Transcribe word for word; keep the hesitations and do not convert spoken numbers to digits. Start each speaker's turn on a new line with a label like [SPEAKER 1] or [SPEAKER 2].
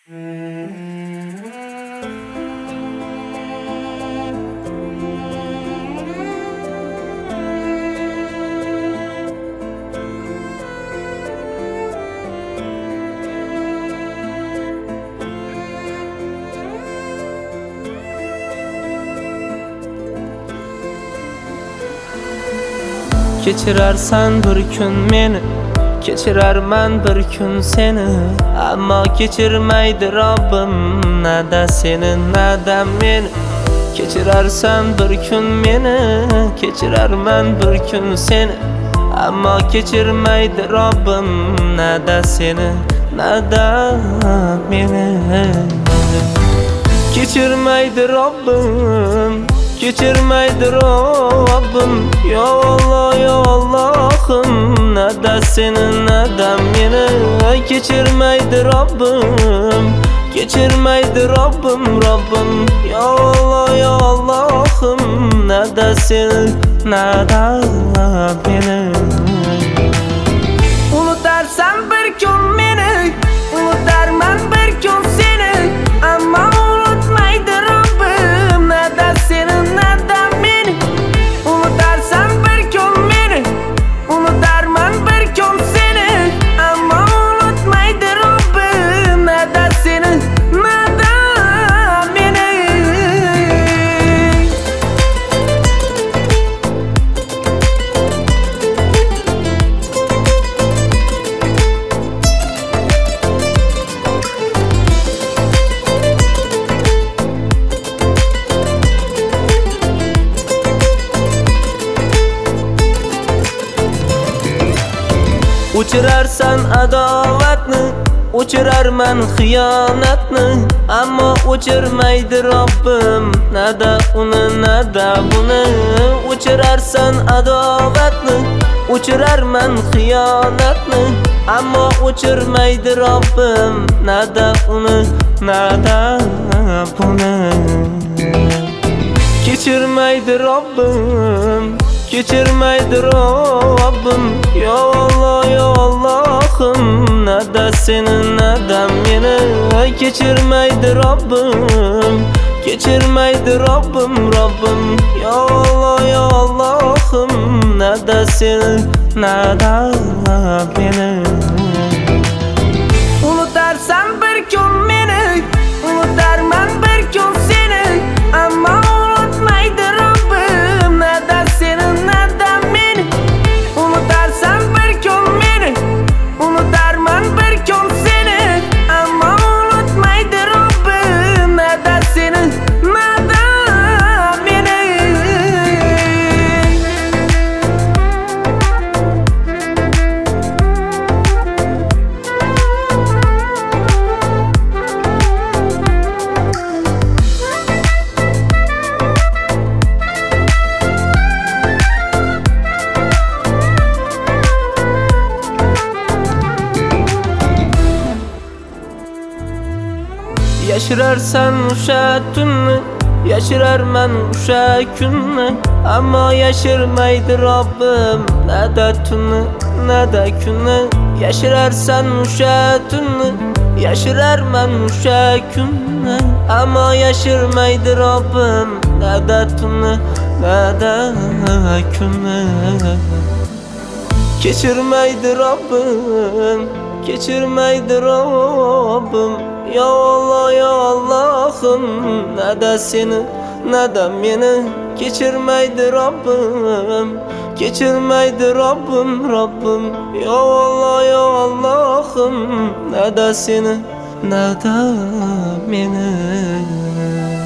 [SPEAKER 1] Keçirersen bir gün meni, keçirermen bir gün seni. Ama keçirmeydi Rabbim, ne de seni ne de meni. Keçirersen bir gün meni, keçirermen bir gün seni. Ama keçirmeydi Rabbim, ne de seni ne de meni. Keçirmeydi Rabbim, geçirmeydi Rabbim. Ya Allah ya Allah'ım, ne de seni ne de beni. Geçirmeydi Rabbim, geçirmeydi Rabbim Rabbim. Ya Allah ya Allah'ım, ne de seni ne de beni. Unutarsan bir gün beni, unutarman bir gün seni. Ama unutmaydı Rabbim, ne de seni ne de beni. Unutarsan bir gün beni, unutarman bir gün seni. Ama unutmaydı Rabbim, ne de seni ne de beni. Uçurarsan adavatni, uçurarman xiyanatni. Ama uçurmaydı Rabbim, ne de uni ne de buni. Uçurarsan adavatni, uçurarman xiyanatni. Ama uçurmaydı Rabbim, ne de uni ne de buni. Geçirmeydi Rabbim, geçirmeydi Rabbim. Ya Allah ya Allah'ım, ne de seni ne de beni. Geçirmeydi Rabbim, geçirmeydi Rabbim Rabbim. Ya Allah ya Allah'ım, ne de seni ne de beni. Unutarsan bir gün beni, unutarman bir gün seni. Ama unutmaydı Rabbim, ne de seni ne de beni. Unutarsan bir gün beni, unutarman bir gün seni. Ama unutmaydı Rabbim, ne de seni ne de beni. Yaşırarsan uşa tunni, yaşırarman uşa kunni. Ama yaşırmaydı Rabbim, ne de tunni ne de kunni. Yaşırarsan uşa tunni, yaşırarman uşa kunni. Ama yaşırmaydı Rabbim, ne de tunni ne de kunni. Geçirmeydi Rabbim, geçirmeydi Rabbim. Ya Allah ya Allah'ım, ne de seni ne de beni. Geçirmeydi Rabbim, geçirmeydi Rabbim Rabbim. Ya Allah ya Allah'ım, ne de seni ne de beni.